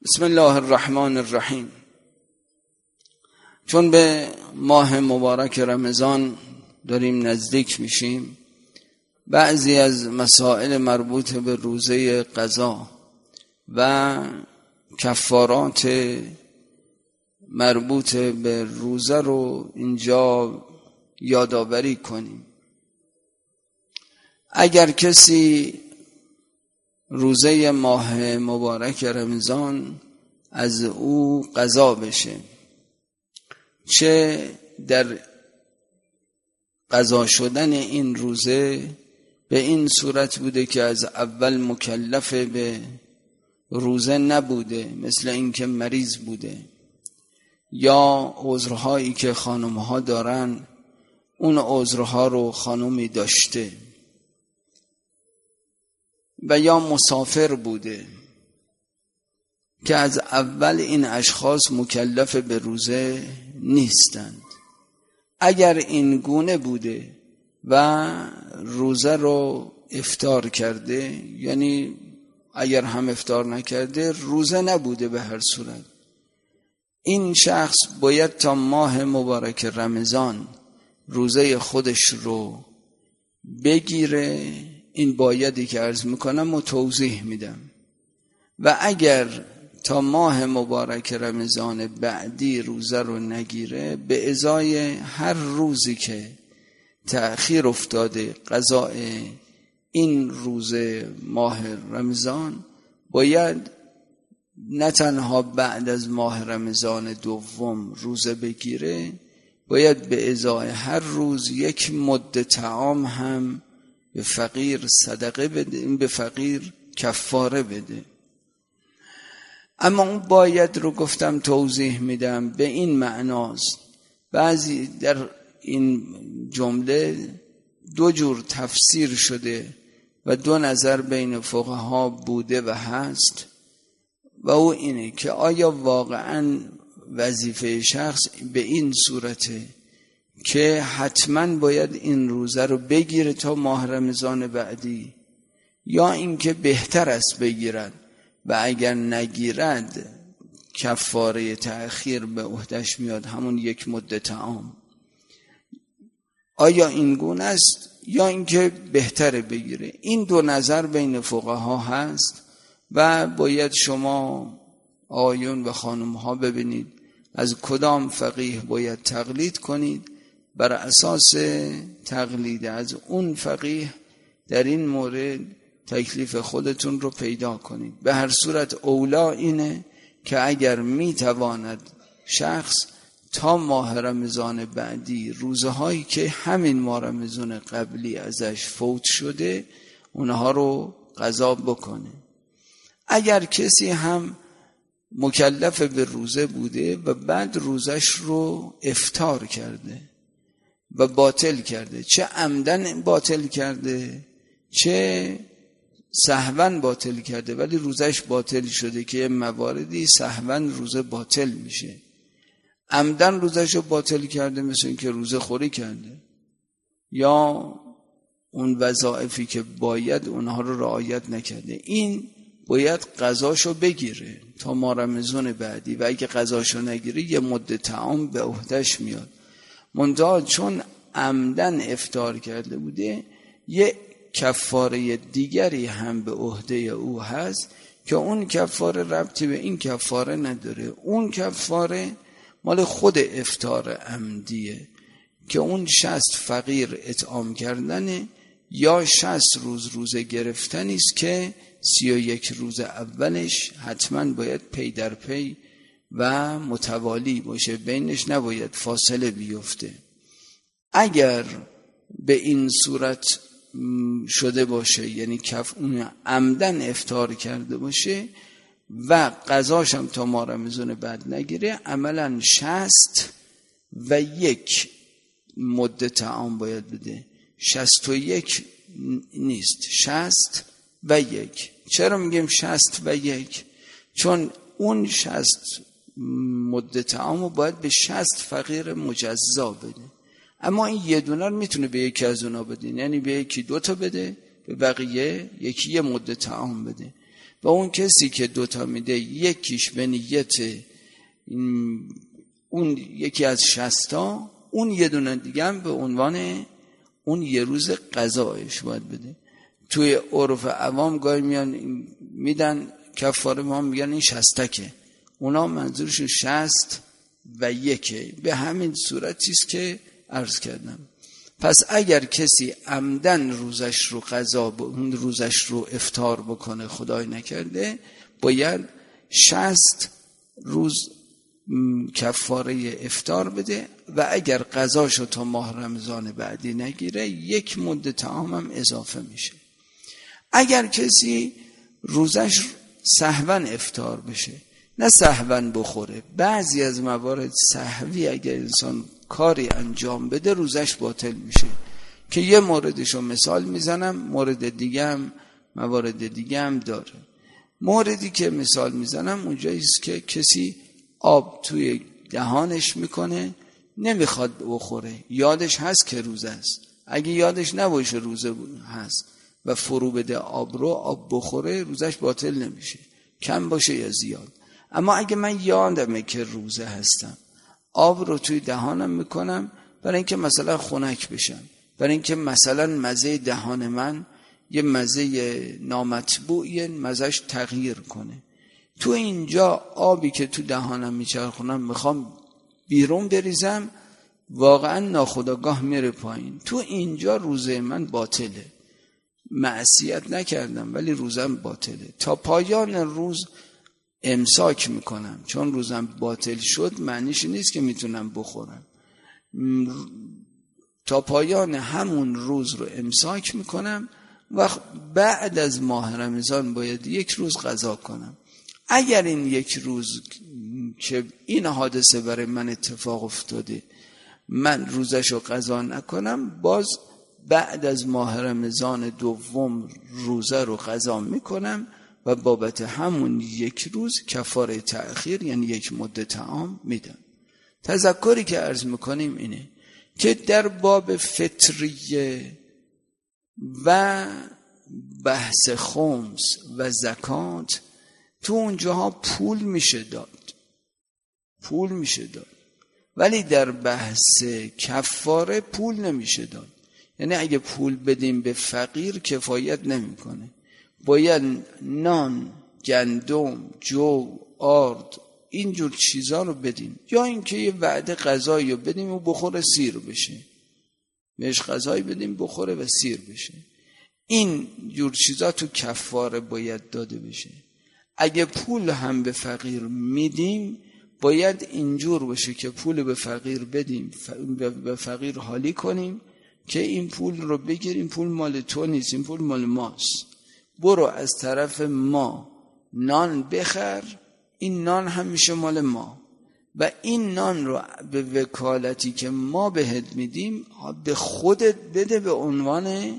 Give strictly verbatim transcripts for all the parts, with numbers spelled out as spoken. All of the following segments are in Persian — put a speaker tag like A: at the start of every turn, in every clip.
A: بسم الله الرحمن الرحیم. چون به ماه مبارک رمضان داریم نزدیک میشیم، بعضی از مسائل مربوط به روزه قضا و کفارات مربوط به روزه رو اینجا یادآوری کنیم. اگر کسی روزه ماه مبارک رمضان از او قضا بشه، چه در قضا شدن این روزه به این صورت بوده که از اول مکلف به روزه نبوده، مثل اینکه مریض بوده، یا عذرهایی که خانمها دارن اون عذرها رو خانمی داشته، و یا مسافر بوده که از اول این اشخاص مکلف به روزه نیستند. اگر این گونه بوده و روزه رو افطار کرده، یعنی اگر هم افطار نکرده روزه نبوده، به هر صورت این شخص باید تا ماه مبارک رمضان روزه خودش رو بگیره. این بایدی که عرض میکنم و توضیح میدم. و اگر تا ماه مبارک رمضان بعدی روزه رو نگیره، به ازای هر روزی که تأخیر افتاده قضاء این روز ماه رمضان، باید نه تنها بعد از ماه رمضان دوم روزه بگیره، باید به ازای هر روز یک مد طعام هم به فقیر صدقه بده، این به فقیر کفاره بده. اما اون باید رو گفتم توضیح میدم، به این معناست. بعضی در این جمله دو جور تفسیر شده و دو نظر بین فقها بوده و هست، و او اینه که آیا واقعا وظیفه شخص به این صورته که حتما باید این روزه رو بگیره تا ماه رمضان بعدی، یا اینکه بهتر است بگیرد و اگر نگیرد کفاره تأخیر به عهدش میاد، همون یک مد طعام. آیا این گونه است یا اینکه بهتره بگیره؟ این دو نظر بین فقها هست و باید شما آیون و خانم ها ببینید از کدام فقیه باید تقلید کنید. بر اساس تقلید از اون فقیه در این مورد تکلیف خودتون رو پیدا کنید. به هر صورت اولا اینه که اگر میتواند شخص تا ماه رمضان بعدی روزهایی که همین ماه رمضان قبلی ازش فوت شده اونها رو قضا بکنه. اگر کسی هم مکلف به روزه بوده و بعد روزش رو افطار کرده و باطل کرده، چه عمدن باطل کرده چه سهواً باطل کرده، ولی روزش باطل شده که یه مواردی سهواً روزه باطل میشه. عمدن روزش رو باطل کرده، مثل این که روزه خوری کرده یا اون وظایفی که باید اونها رو رعایت نکرده، این باید قضاشو بگیره تا ماه رمضان بعدی، و اگه قضاشو نگیره یه مد طعام به عهدش میاد. منتها چون عمدن افطار کرده بوده، یه کفاره دیگری هم به عهده او هست که اون کفاره ربطی به این کفاره نداره. اون کفاره مال خود افطار عمدیه که اون شصت فقیر اطعام کردنه، یا شصت روز روزه گرفتنی است که سی و یک روز اولش حتما باید پی در پی و متوالی باشه، بینش نباید فاصله بیفته. اگر به این صورت شده باشه، یعنی کف اون عمدن افطار کرده باشه و قضاش هم تا ماه رمضان بعد نگیره، عملا شصت و یک مد طعام باید بده. شصت و یک نیست، شصت و یک. چرا میگیم شصت و یک؟ چون اون شصت مد طعام رو باید به شصت فقیر مجزا بده، اما این یه دونه رو میتونه به یکی از اونا بده، یعنی به یکی دو تا بده، به بقیه یکی یه مد طعام بده. و اون کسی که دوتا میده یکیش به نیت اون یکی از شصتا، اون یه دونه دیگه هم به عنوان اون یه روز قضایش باید بده. توی عرف عوام گاهی میان میدن کفاره، ما میگن این شصتکه، اونا منظورشون شصت و یکه. به همین صورتیست که عرض کردم. پس اگر کسی عمدن روزش رو قضا ب... اون روزش رو افطار بکنه، خدای نکرده، باید شصت روز کفاره افطار بده و اگر قضاشو تا ماه رمضان بعدی نگیره یک مده طعام هم اضافه میشه. اگر کسی روزش سهواً افطار بشه، نه سهواً بخوره، بعضی از موارد سهوی اگر انسان کاری انجام بده روزش باطل میشه، که یه موردشو مثال میزنم، مورد دیگه هم موارد دیگه هم داره. موردی که مثال میزنم اونجاییست که کسی آب توی دهانش میکنه، نمیخواد بخوره، یادش هست که روزه است. اگه یادش نباشه روزه هست و فرو بده آب رو، آب بخوره، روزش باطل نمیشه، کم باشه یا زیاد. اما اگه من یادمه که روزه هستم، آب رو توی دهانم میکنم برای اینکه مثلا خنک بشم، برای اینکه مثلا مزه دهان من یه مزه نامطبوعی مزهش تغییر کنه، تو اینجا آبی که تو دهانم میچرخونم میخوام بیرون بریزم، واقعا ناخودآگاه میره پایین، تو اینجا روزه من باطله. معصیت نکردم ولی روزم باطله. تا پایان روز امساک میکنم، چون روزم باطل شد معنیش نیست که میتونم بخورم. تا پایان همون روز رو امساک میکنم و بعد از ماه رمضان باید یک روز قضا کنم. اگر این یک روز که این حادثه برای من اتفاق افتاده من روزشو قضا نکنم، باز بعد از ماه رمضان دوم روزه رو قضا میکنم و بابت همون یک روز کفاره تأخیر یعنی یک مده طعام میدم. تذکری که عرض میکنیم اینه که در باب فطریه و بحث خمس و زکات تو اونجاها پول میشه داد، پول میشه داد، ولی در بحث کفاره پول نمیشه داد. یعنی اگه پول بدیم به فقیر کفایت نمیکنه، باید نان، گندم، جو، آرد، اینجور چیزا رو بدیم، یا اینکه یه وعده غذایی رو بدیم و بخوره سیر بشه، بهش غذایی بدیم بخوره و سیر بشه. این جور چیزا تو کفاره باید داده بشه. اگه پول هم به فقیر میدیم باید اینجور باشه که پول به فقیر بدیم، به فقیر حالی کنیم که این پول رو بگیر، این پول مال تو نیست، این پول مال ماست، برو از طرف ما نان بخر، این نان هم میشه مال ما و این نان رو به وکالتی که ما بهت میدیم به خودت بده به عنوان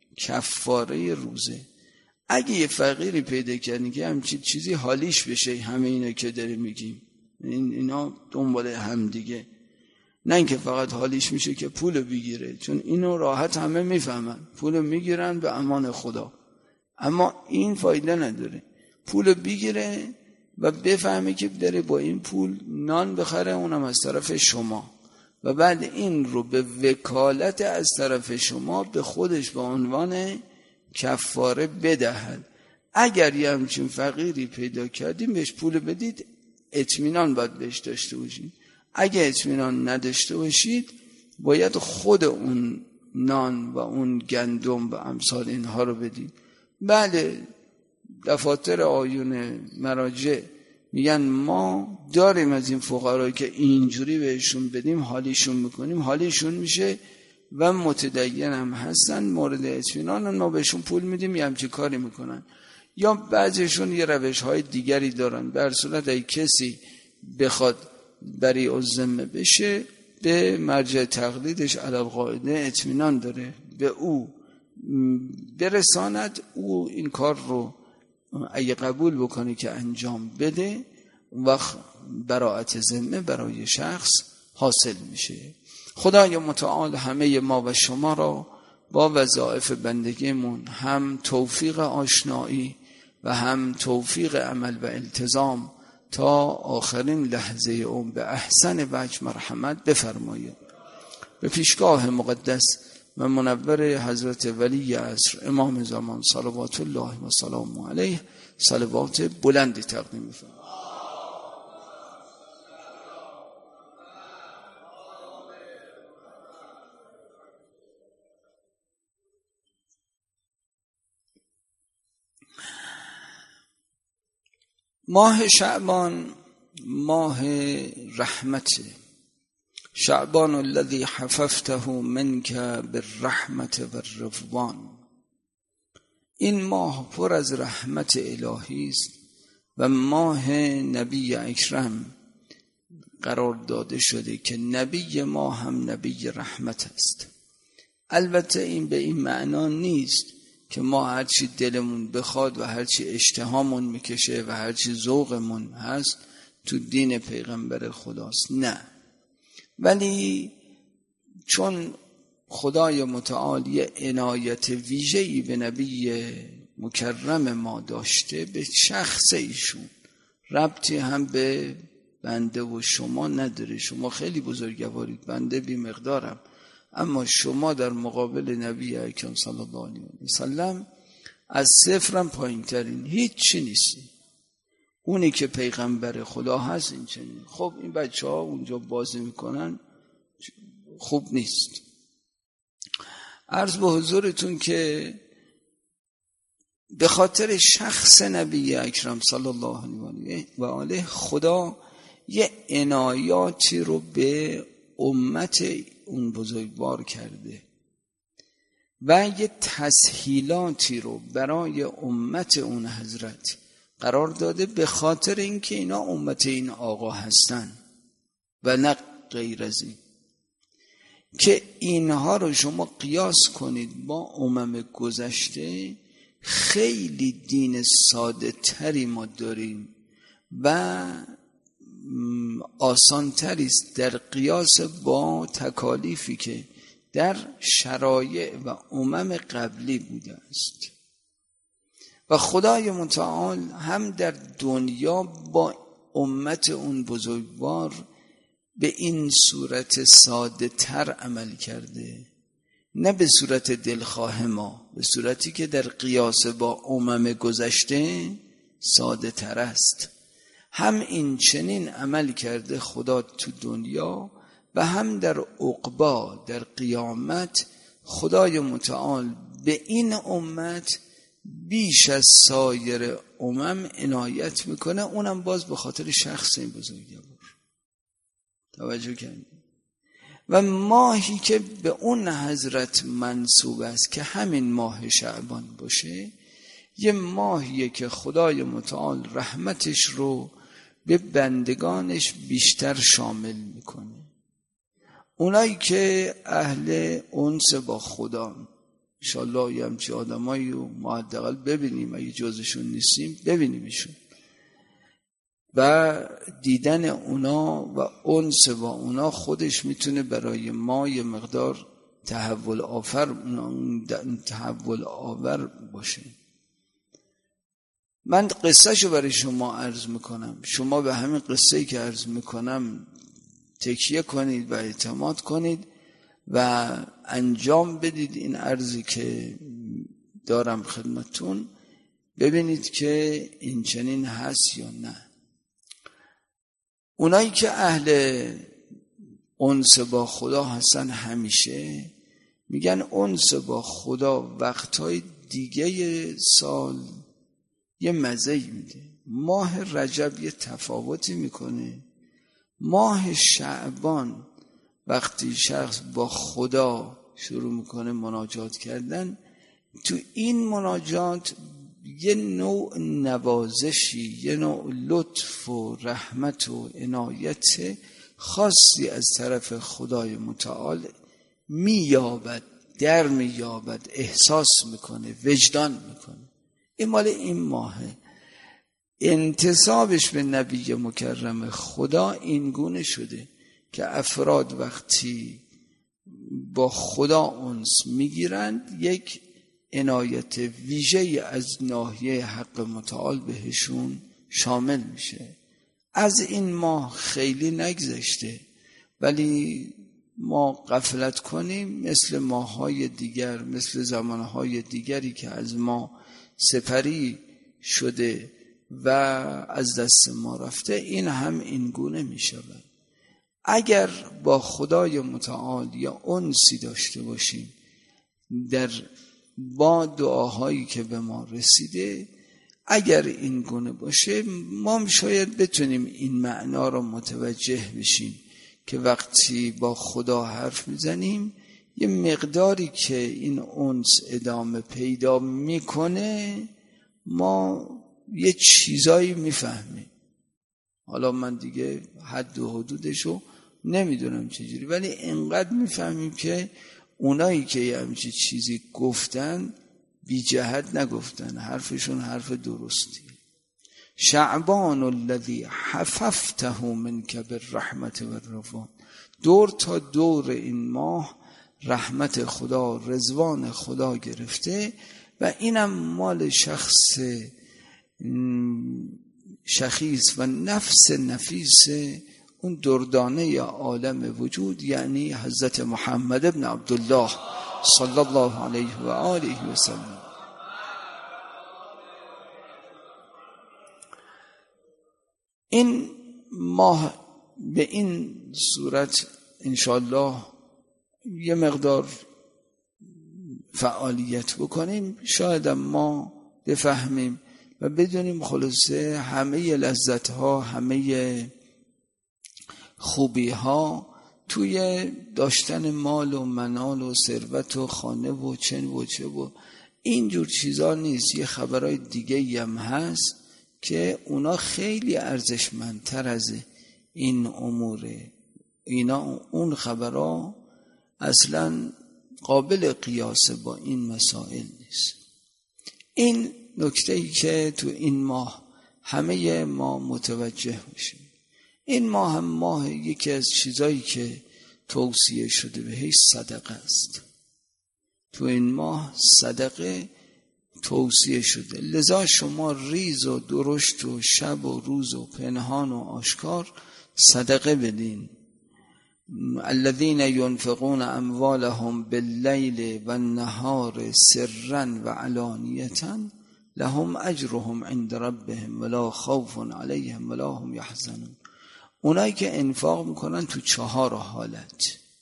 A: کفاره روزه. اگه یه فقیری پیدا کردی که همچین چیزی حالیش بشه، همه اینا که داره میگیم این اینا دنبال هم دیگه، نه اینکه فقط حالیش میشه که پول بگیره، چون اینو راحت همه میفهمن، پول میگیرن به امان خدا، اما این فایده نداره. پول بگیره و بفهمه که داره با این پول نان بخره، اونم از طرف شما، و بعد این رو به وکالت از طرف شما به خودش به عنوان کفاره بدهد. اگر یه همچین فقیری پیدا کردیم بهش پول بدید، اطمینان باید بهش داشته باشید. اگه اطمینان نداشته باشید باید خود اون نان و اون گندم و امثال اینها رو بدید. بله دفاتر آیون مراجع میگن ما داریم از این فقرایی که اینجوری بهشون بدیم حالیشون میکنیم، حالیشون میشه و متدین هم هستن، مورد اطمینان، ما بهشون پول میدیم یه همچی کاری میکنن. یا بعضیشون یه روش های دیگری دارن. به هر صورت اگه کسی بخواد بری الذمه بشه به مرجع تقلیدش علی القاعده اطمینان داره، به او برساند، او این کار رو اگه قبول بکنه که انجام بده، وقت براءت ذمه برای شخص حاصل میشه. خدای متعال همه ما و شما را با وظایف بندگیمون هم توفیق آشنایی و هم توفیق عمل و التزام تا آخرین لحظه اون به احسن وجه مرحمت بفرمایید. به پیشگاه مقدس و منور حضرت ولی عصر امام زمان صلوات الله و سلام علیه صلوات بلندی تقدیم می‌فرمایید. ماه شعبان ماه رحمته. شعبان الذي حففته منك بالرحمة والرضوان. این ماه پر از رحمت الهی است و ماه نبی اکرم قرار داده شده که نبی ما هم نبی رحمت است. البته این به این معنا نیست که ما هرچی دلمون بخواد و هرچی اشتهامون میکشه و هرچی ذوقمون هست تو دین پیغمبر خداست، نه. ولی چون خدای متعال یه عنایت ویژه‌ای به نبی مکرم ما داشته، به شخص ایشون ربطی هم به بنده و شما نداره. شما خیلی بزرگوارید، بنده بی مقدارم، اما شما در مقابل نبی اکرم صلی الله علیه و سلم از صفرم پایین ترین، هیچ چی نیستی. اونی که پیغمبر خدا هست این چنین. خب این بچه ها اونجا بازی میکنن، خوب نیست. عرض به حضورتون که به خاطر شخص نبی اکرم صلی الله علیه و آله خدا یه عنایاتی رو به امت اون بزرگوار کرده و یه تسهیلاتی رو برای امت اون حضرت قرار داده، به خاطر اینکه اینا امت این آقا هستن و نه غیر از این. که اینها رو شما قیاس کنید با امم گذشته، خیلی دین ساده تری ما داریم و آسان تری است در قیاس با تکالیفی که در شرایع و امم قبلی بوده است. و خدای متعال هم در دنیا با امت اون بزرگوار به این صورت ساده تر عمل کرده، نه به صورت دلخواه ما، به صورتی که در قیاس با امم گذشته ساده تر است. هم این چنین عمل کرده خدا تو دنیا و هم در عقبا در قیامت خدای متعال به این امت بیش از سایر امم عنایت میکنه، اونم باز به خاطر شخص این بزرگوار. توجه کنید. و ماهی که به اون حضرت منسوب است که همین ماه شعبان باشه، یه ماهیه که خدای متعال رحمتش رو به بندگانش بیشتر شامل میکنه. اونایی که اهل انس با خدا، انشاءالله یه همچی آدمایی رو ما حداقل ببینیم، اگه جزشون نیستیم ببینیمشون و دیدن اونا و انس با اونا خودش میتونه برای ما یه مقدار تحول آفر تحول آور باشه. من قصه شو برای شما عرض میکنم، شما به همین قصه‌ای که عرض میکنم تکیه کنید و اعتماد کنید و انجام بدید این عرضی که دارم خدمتون، ببینید که این چنین هست یا نه. اونایی که اهل انس با خدا هستن همیشه میگن انس با خدا وقتهای دیگه سال یه مزه‌ای میده. ماه رجب یه تفاوتی میکنه. ماه شعبان وقتی شخص با خدا شروع میکنه مناجات کردن، تو این مناجات یه نوع نوازشی، یه نوع لطف و رحمت و عنایت خاصی از طرف خدای متعال مییابد، در مییابد، احساس میکنه، وجدان میکنه. این مال این ماهه. انتسابش به نبی مکرم خدا این گونه شده که افراد وقتی با خدا انس میگیرند یک عنایت ویژه از ناحیه حق متعال بهشون شامل میشه. از این ماه خیلی نگذشته، ولی ما غفلت کنیم مثل ماه‌های دیگر، مثل زمانهای دیگری که از ما سپری شده و از دست ما رفته، این هم این گونه می شود. اگر با خدای متعال یا انسی داشته باشیم در با دعاهایی که به ما رسیده، اگر این گونه باشه ما شاید بتونیم این معنا رو متوجه بشیم که وقتی با خدا حرف میزنیم یه مقداری که این انس ادامه پیدا میکنه ما یه چیزایی میفهمیم. حالا من دیگه حد و حدودشو نمیدونم چجوری، ولی انقدر میفهمیم که اونایی که یه همچی چیزی گفتن بی جهت نگفتن، حرفشون حرف درستی. شعبان الذی حففته منک بالرحمت والرضوان، دور تا دور این ماه رحمت خدا، رضوان خدا گرفته و اینم مال شخص شخیص و نفس نفیس اون دردانه عالم وجود، یعنی حضرت محمد ابن عبدالله صلی الله علیه و آله و سلم. این ماه به این صورت انشاءالله یه مقدار فعالیت بکنیم، شاید ما بفهمیم و بدونیم خلاصه همه لذت ها، همه خوبی ها توی داشتن مال و منال و ثروت و خانه و چن و چه و اینجور چیزا نیست. یه خبرهای دیگه هم هست که اونا خیلی ارزشمندتر از این اموره. اینا اون خبرها اصلا قابل قیاس با این مسائل نیست. این نکته‌ای که تو این ماه همه ما متوجه میشیم. این ماه هم ماه یکی از چیزایی که توصیه شده بهش صدقه است. تو این ماه صدقه توصیه شده، لذا شما ریز و درشت و شب و روز و پنهان و آشکار صدقه بدین. الذين ينفقون اموالهم بالليل والنهار سرا وعلانية لهم اجرهم عند ربهم ولا خوف عليهم ولا هم يحزنون. اونایی که انفاق میکنن تو چهار حالت،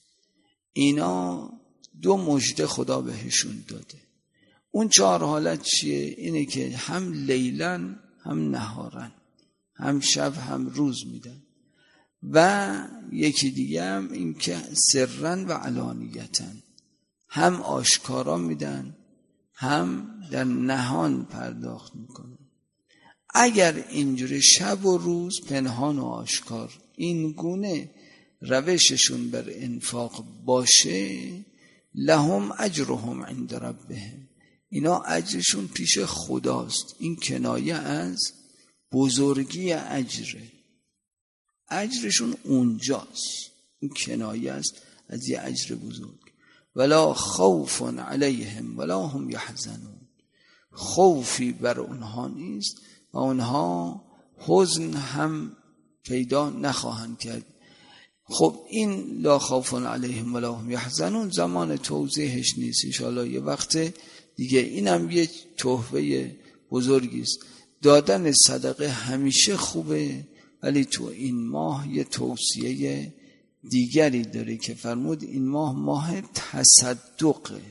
A: اینا دو مژده خدا بهشون داده. اون چهار حالت چیه؟ اینه که هم لیلن هم نهارن، هم شب هم روز میدن، و یکی دیگه هم این که سرن و علانیتن، هم آشکارا میدن هم در نهان پرداخت میکنن. اگر اینجوری شب و روز پنهان و آشکار این گونه روششون بر انفاق باشه، لهم اجرهم عند ربهم، اینا اجرشون پیش خداست. این کنایه از بزرگی اجره، اجرشون اونجاست. این کنایه است از یه اجر بزرگ. ولا خوف علیهم ولا هم یحزنون، خوفی بر اونها نیست و اونها حزن هم پیدا نخواهند کرد. خب این لا خوف علیهم ولا هم یحزنون زمان توضیحش نیست، ان شاءالله یه وقت دیگه. اینم یه تحفه بزرگی است. دادن صدقه همیشه خوبه، ولی تو این ماه یه توصیه دیگری داره که فرمود این ماه ماه تصدقه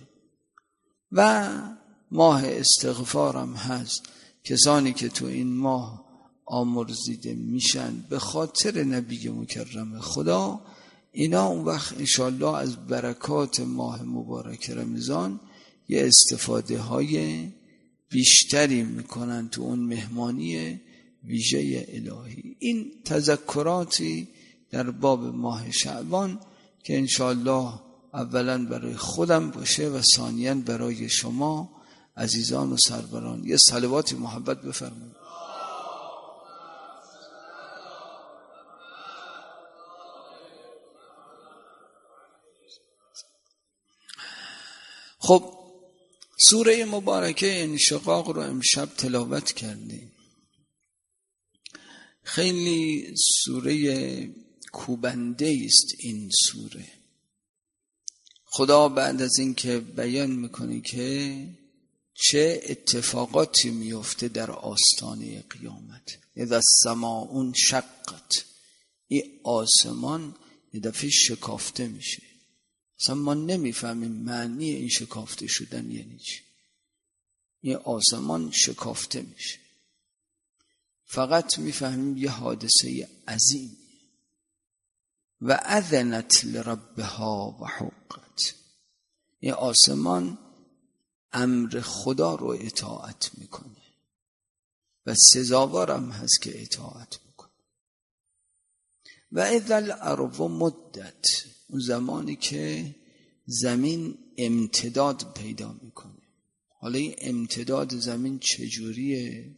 A: و ماه استغفارم هست. کسانی که تو این ماه آمرزیده میشن به خاطر نبی مکرم خدا، اینا اون وقت انشالله از برکات ماه مبارک رمضان یه استفاده های بیشتری میکنن تو اون مهمانی ویژه الهی. این تذکراتی در باب ماه شعبان که انشاءالله اولا برای خودم باشه و ثانیاً برای شما عزیزان و سروران. یه صلوات محبت بفرمایید. خب سوره مبارکه انشقاق رو امشب تلاوت کردیم. خیلی سوره کوبنده است این سوره. خدا بعد از این که بیان میکنه که چه اتفاقاتی میفته در آستانه قیامت، اذا السماء انشقت، این آسمان یه دفعه شکافته میشه. اصلا ما نمیفهمیم معنی این شکافته شدن یعنی چی. این آسمان شکافته میشه، فقط میفهمیم یه حادثه عظیم. و اذنت لربها و حقت، این آسمان امر خدا رو اطاعت میکنه و سزاوارم هست که اطاعت میکنه. و اذا الارض مدت، اون زمانی که زمین امتداد پیدا میکنه. حالا این امتداد زمین چجوریه؟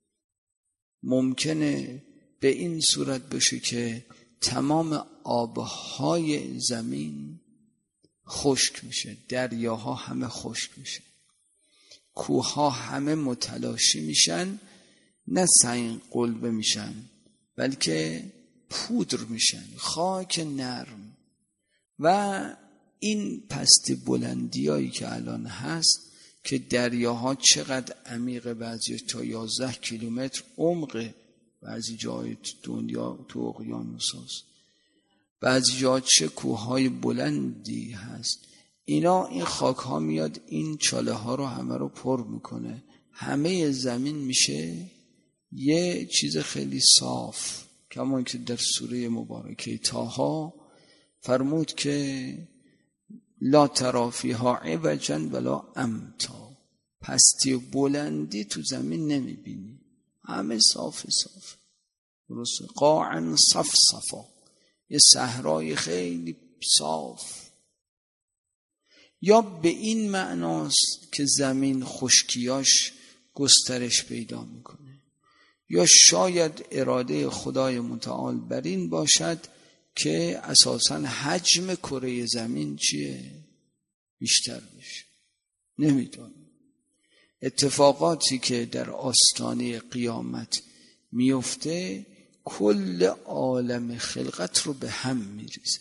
A: ممکنه به این صورت بشه که تمام آبهای زمین خشک میشه، دریاها همه خشک میشه، کوهها همه متلاشی میشن، نه سنگ قلبه میشن بلکه پودر میشن، خاک نرم. و این پست بلندیایی که الان هست که دریاها چقدر عمیقه، بعضی تا یازده کیلومتر عمقه، بعضی جای دنیا تو اقیانوس هست، بعضی جا چه کوههای بلندی هست. اینا این خاک ها میاد این چاله ها رو همه رو پر میکنه، همه زمین میشه یه چیز خیلی صاف، کما که در سوره مبارکه طه فرمود که لا تری فیها عوجا ولا امتا، پستی و بلندی تو زمین نمیبینی، همه صاف صاف، درست قاعا صفصفا، یه صحرای خیلی صاف. یا به این معناست که زمین خشکیاش گسترش پیدا میکنه، یا شاید اراده خدای متعال بر این باشد که اساساً حجم کره زمین چیه؟ بیشتر بشه. نمیدونم. اتفاقاتی که در آستانه قیامت میفته کل عالم خلقت رو به هم میریزه.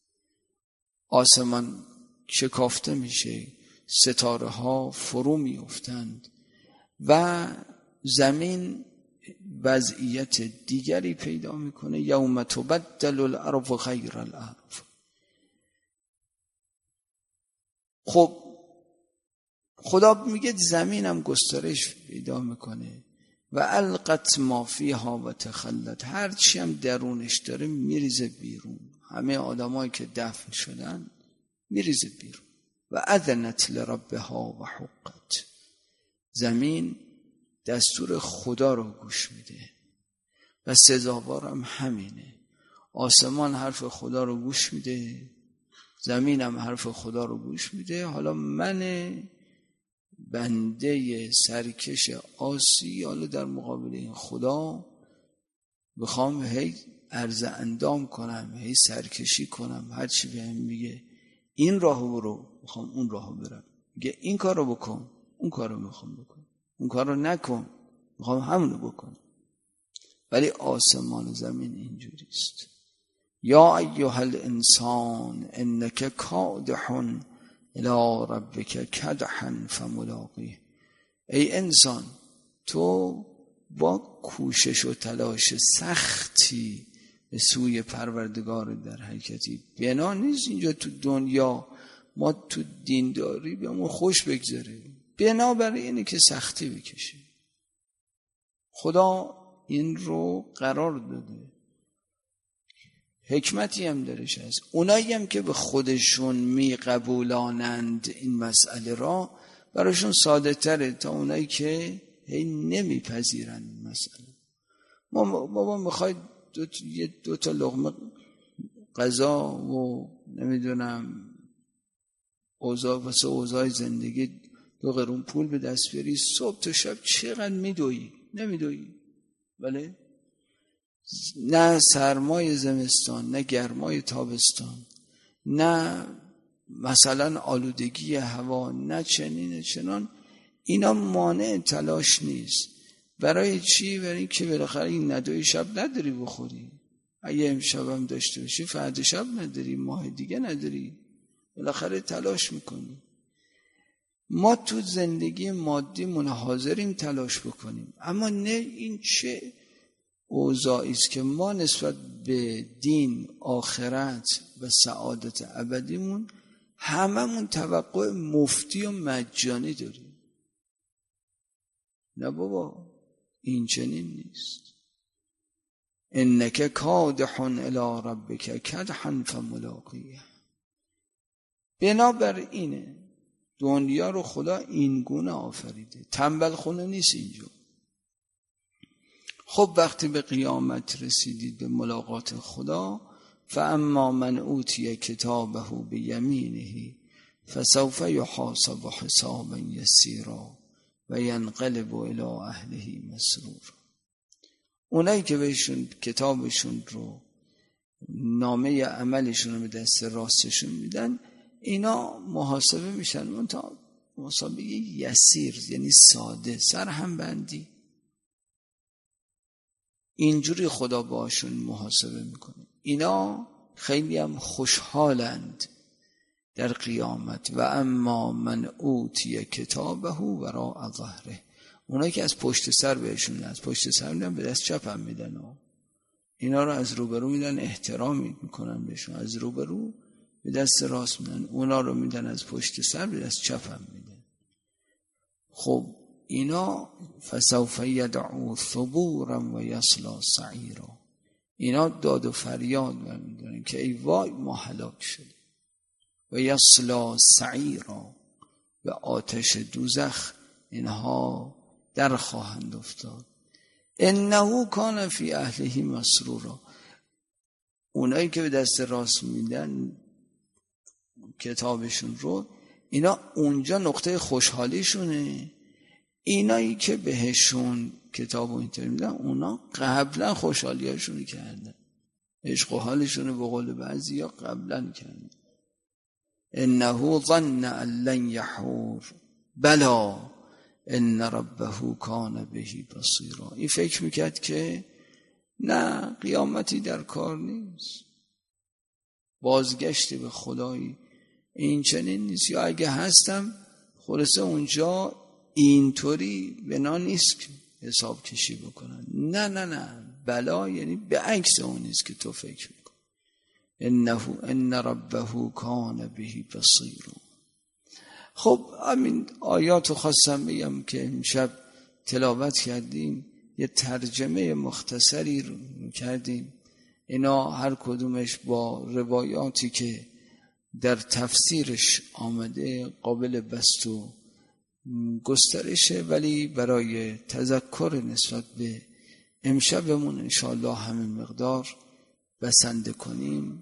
A: آسمان شکافته میشه، ستاره ها فرو میافتند و زمین وضعیت دیگری پیدا میکنه. یوم تبدل الارض غیر الارض. خب خدا میگه زمینم گسترش پیدا میکنه و القت ما فیها و تخلت، هرچی هم درونش داره میریزه بیرون، همه آدمایی که دفن شدن میریزه بیرون. و اذنت لربها و حقت، زمین دستور خدا رو گوش میده و سزاوارم همینه. آسمان حرف خدا رو گوش میده، زمینم حرف خدا رو گوش میده. حالا من بنده سرکش آسی، حالا در مقابل این خدا بخوام هی عرض اندام کنم، هی سرکشی کنم، هر چی بهم میگه این راهو برو، میخوام اون راهو برم، میگه این کارو بکن، اون کارو میخوام بکن، اون کارو نکن، میخوام همونو بکن. ولی آسمان و زمین اینجوری است. یا ایها الانسان انک کادح الی ربک کدحا فملاقیه. ای انسان، تو با کوشش و تلاش سختی به سوی پروردگار در حرکتی. بنا نیست اینجا تو دنیا ما تو دینداری به ما خوش بگذره، بنا برای اینه که سختی بکشه. خدا این رو قرار داده، حکمتی هم درش هست. اونایی هم که به خودشون می قبولانند این مسئله را، براشون ساده تره تا اونایی که هی نمی پذیرند این مسئله. ما بابا میخواید دو, دو تا لقمه غذا و نمیدونم اوضاع واسه اوضاع زندگی دو قرون پول به دست بیاری، صبح تا شب چقدر میدویی؟ نمیدویی. بله؟ نه سرمای زمستان، نه گرمای تابستان، نه مثلا آلودگی هوا، نه چنین چنان، اینا مانع تلاش نیست. برای چی؟ برای این که بالاخره این ندای شب نداری بخوری. اگه امشب هم داشته باشی فردا شب نداری، ماه دیگه نداری، بالاخره تلاش میکنی. ما تو زندگی مادیمون حاضریم تلاش بکنیم، اما نه این چه اوضاعی است که ما نسبت به دین، آخرت و سعادت ابدیمون هممون توقع مفتی و مجانی داریم. نه بابا، این چنین نیست. انک کادح الی ربک کدحا فملاقیه. بنابر اینه دنیا رو خدا این گونه آفریده، تنبل خونه نیست اینجا. خب وقتی به قیامت رسیدید، به ملاقات خدا، فاما من اوتی کتابه بیمینه فسوف یحاسب حسابا یسیرا و ینقلب الی اهله مسرورا. اونایی که بهشون کتابشون رو، نامه عملشون رو به دست راستشون میدن، اینا محاسبه میشن، اون تا محاسبه یسیر، یعنی ساده، سرهم بندی. اینجوری خدا باشون محاسبه میکنه. اینا خیلی هم خوشحالند در قیامت. و اما من اوتی کتابه وراء ظهره. اونایی که از پشت سر بهشون، از پشت سر میدن، به دست چپ هم میدن. اینا رو از روبرو میدن، احترام میکنن بهشون، از روبرو به دست راست میدن، اونا رو میدن از پشت سر به دست چپ هم میدن. خب اینا فسوف یدعو ثبورا و یصلی سعیرا. اینا داد و فریاد میکنن که ای وای ما هلاک شدیم. و یصلی سعیرا، به آتش دوزخ اینها در خواهند افتاد. انه کان فی اهله مسرورا. اونایی که به دست راست میدن کتابشون رو، اینا اونجا نقطه خوشحالیشونه. اینایی که بهشون کتاب و اینطور میدن، اونا قبلا خوشحالیاشونو کردن، عشق و حالشونو به قول بعضی ها قبلا کردن. انه ظن ان لن یحور بلا ان ربه کان به بصیرا. این فکر میکرد که نه، قیامتی در کار نیست، بازگشتی به خدایی این چنین نیست، یا اگه هستم خلاصه اونجا اینطوری بنا نیست که حساب کشی بکنن. نه نه نه، بلا یعنی به عکس اون نیست که تو فکر میکنی. انه ان ربه کان به بصیرا. خب همین آیاتو خواستم بگم که امشب تلاوت کردیم، یه ترجمه مختصری رو کردیم. اینا هر کدومش با روایاتی که در تفسیرش آمده قابل بست و گسترشه، ولی برای تذکر نسبت به امشبمون انشاءالله همین مقدار بسنده کنیم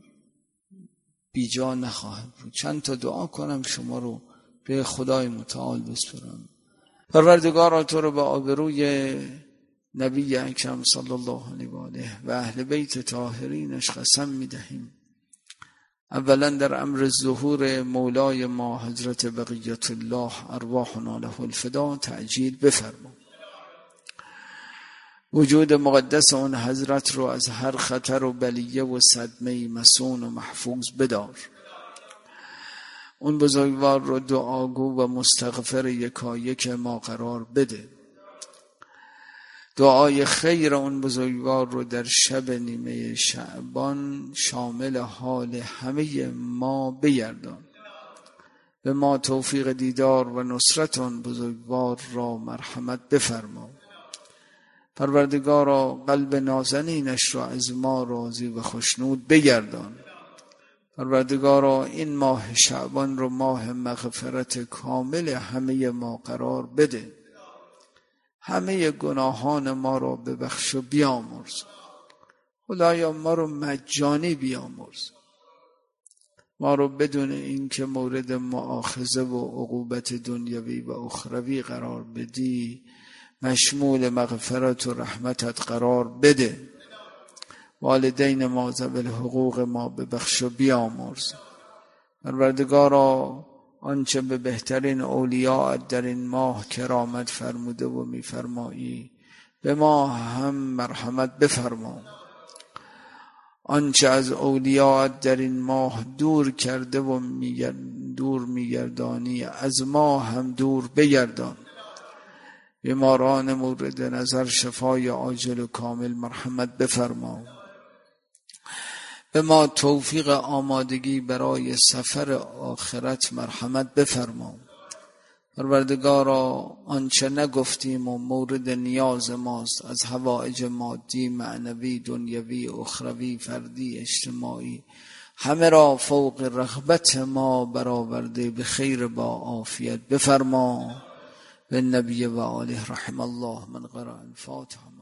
A: بیجا نخواهد بود. چند تا دعا کنم شما رو به خدای متعال بسپرم. پروردگارا تو رو به آبروی نبی اکرم صلی الله علیه و آله و اهل بیت طاهرینش قسم میدهیم، اولا در امر ظهور مولای ما حضرت بقیت الله ارواحنا له الفدا تعجیل بفرما. وجود مقدس اون حضرت رو از هر خطر و بلیه و صدمه مسون و محفوظ بدار. اون بزرگوار رو دعاگو و مستغفر یکایک ما قرار بده. دعای خیر اون بزرگوار رو در شب نیمه شعبان شامل حال همه ما بگردان. به ما توفیق دیدار و نصرت اون بزرگوار را مرحمت بفرما. پروردگارا قلب نازنینش را از ما راضی و خوشنود بگردان. پروردگارا این ماه شعبان رو ماه مغفرت کامل همه ما قرار بده. همه گناهان ما را ببخش و بیامرز. خدایا ما رو مجانی بیامرز. ما رو بدون این که مورد مؤاخذه و عقوبت دنیوی و اخروی قرار بدی مشمول مغفرت و رحمتت قرار بده. والدین ما ذوی الحقوق ما ببخش و بیامرز. پروردگارا آنچه به بهترین اولیاء در این ماه کرامت فرموده و میفرمایی به ما هم مرحمت بفرما. آنچه از اولیاء در این ماه دور کرده و دور میگردانی از ما هم دور بگردان. بیماران مورد نظر شفای عاجل و کامل مرحمت بفرما. به ما توفیق آمادگی برای سفر آخرت مرحمت بفرما. پروردگارا آنچه نگفتیم و مورد نیاز ماست از حوائج مادی، معنوی، دنیوی، اخروی، فردی، اجتماعی، همه را فوق رغبت ما برآورده به خیر با عافیت بفرما. به نبی و آله رحم الله من قرأ الفاتحه.